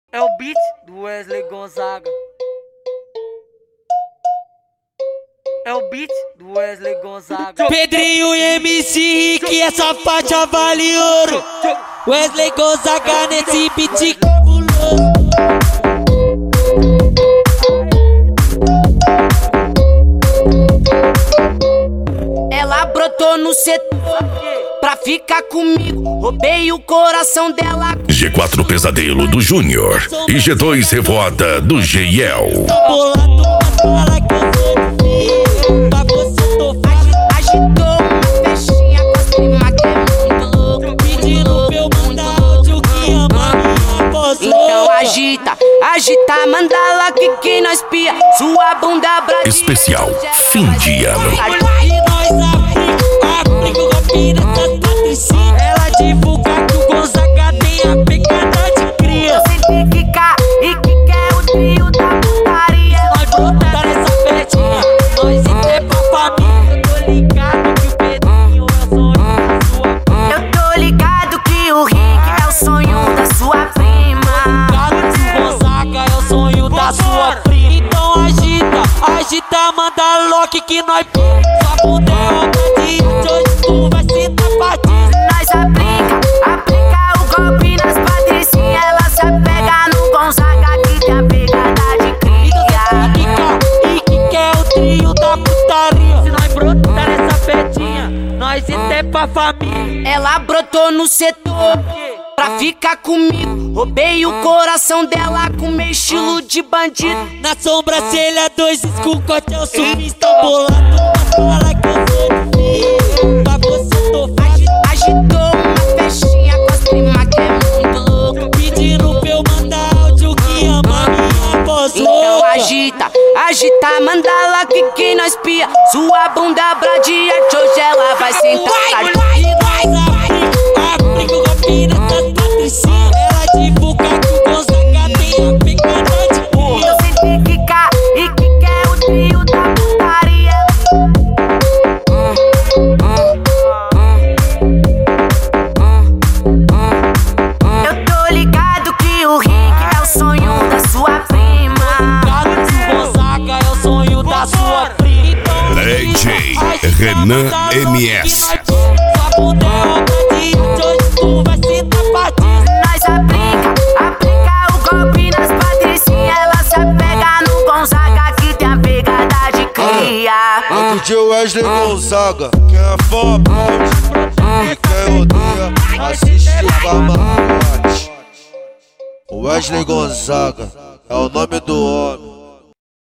É o beat do Wesley Gonzaga. É o beat do Wesley Gonzaga. Pedrinho e MC Rick, essa faixa vale ouro. Wesley Gonzaga nesse beat cabuloso. Ela brotou no setor pra ficar comigo. Roubei o coração dela. G4 Pesadelo do Júnior e G2 Revolta do Giel. Bolado pra falar que eu sou filho. Pra você tô Agitou uma festinha com as primas que é muito louco. pedindo pra eu mandar áudio que ama minha voz. Então agita, agita, manda lá que nós pia. Sua bunda brasileira. Especial fim de ano. E nós aplica o golpe nessas patricinhas. Ela divulga que o Gonzaga tem a pegada de cria. Você tem que cá e que quer o trio da putaria. Nós botar essa festinha, nós é pra família. Eu tô ligado que o Pedrinho é o sonho da sua prima. Eu tô ligado que o Rick é o sonho da sua prima. Ligado que o Gonzaga é o sonho da sua prima. Então agita, agita, manda lock que nós sua bunda é obediente. Hoje tu vai se dar partida. Nós aplica o golpe nas patricinhas. Ela se apega no Gonzaga que tem a pegada de cria. E que quer o trio da putaria. Se nós brotar essa festinha, nós é pra família. Ela brotou no setor pra ficar comigo. Roubei o coração dela com meu estilo de bandido. Na sobrancelha, dois escucotes, eu surfista bolado. Mas fala que eu sou filho. Pra você tô Agitou uma festinha com as primas que é muito louco. pedindo pra eu mandar áudio que ama minha voz. Então agita, agita, manda lá que nós pia. Sua bunda bradiante, hoje ela vai sentar. E nós aplica o golpe nessas patricinhas. Ela divulga que o Gonzaga tem a pegada de cria. Eu senti que cá e que quer o trio da putaria. Eu tô ligado que o Rick é o sonho da sua prima. Ligado que o Gonzaga é o sonho da sua prima. DJ Renan MS. Sua bunda é obediente, hoje tu vai se dar partida. Nós aplica o golpe nas patricinhas. Ela se apega no Gonzaga que tem a pegada de cria. DJ Wesley Gonzaga, quem é fã aplaude, e quem odeia assiste o camarote. Wesley Gonzaga é o nome do homem.